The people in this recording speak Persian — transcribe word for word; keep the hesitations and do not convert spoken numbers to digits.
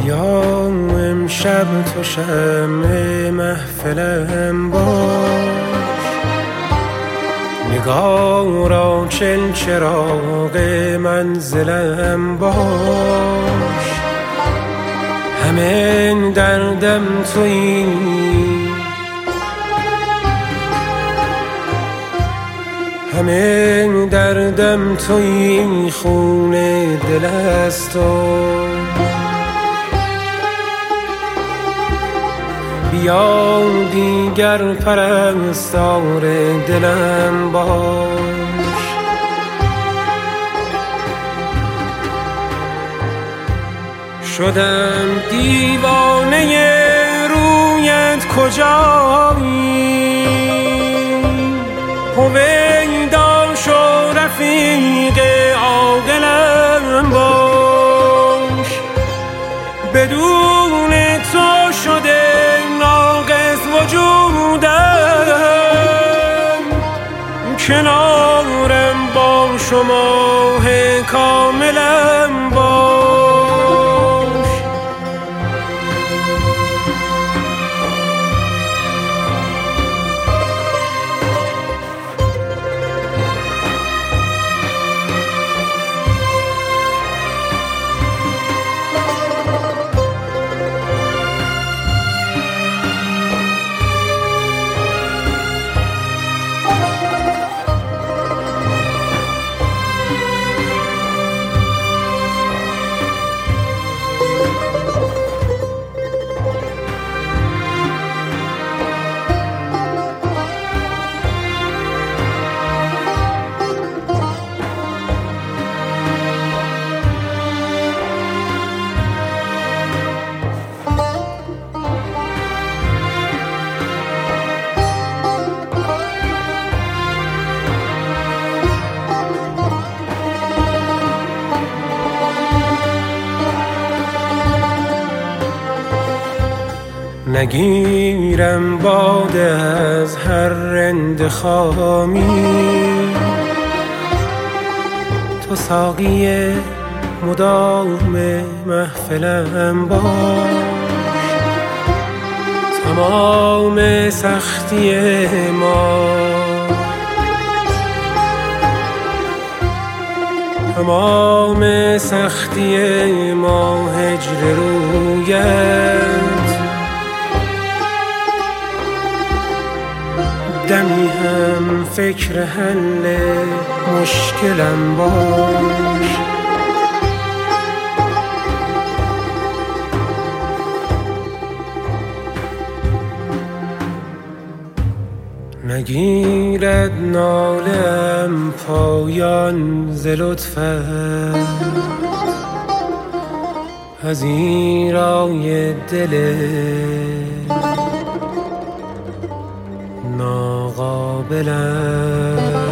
بیا امشب تو شمع محفلم باش، نگارا چل چراغ منزلم باش. همه دردم تویی، همه دردم تویی، خون دل است تو. بیا دیگر پرستار دلم باش. شدم دیوانه رویت کجایی، هویدا شو رفیق عاقلم باش. بدون تو شده ناقص وجودم، کنارم باش و ماه کاملم باش. نگیرم باده از هر رند خامی، تو ساقی مدام محفلم باش. تمام سختی ما، تمام سختی ما هجر رویت. دمی هم فکر حل مشکلم باش. نگیرد نالم پایان ز لطفت، پذیرای دل ناقابلم.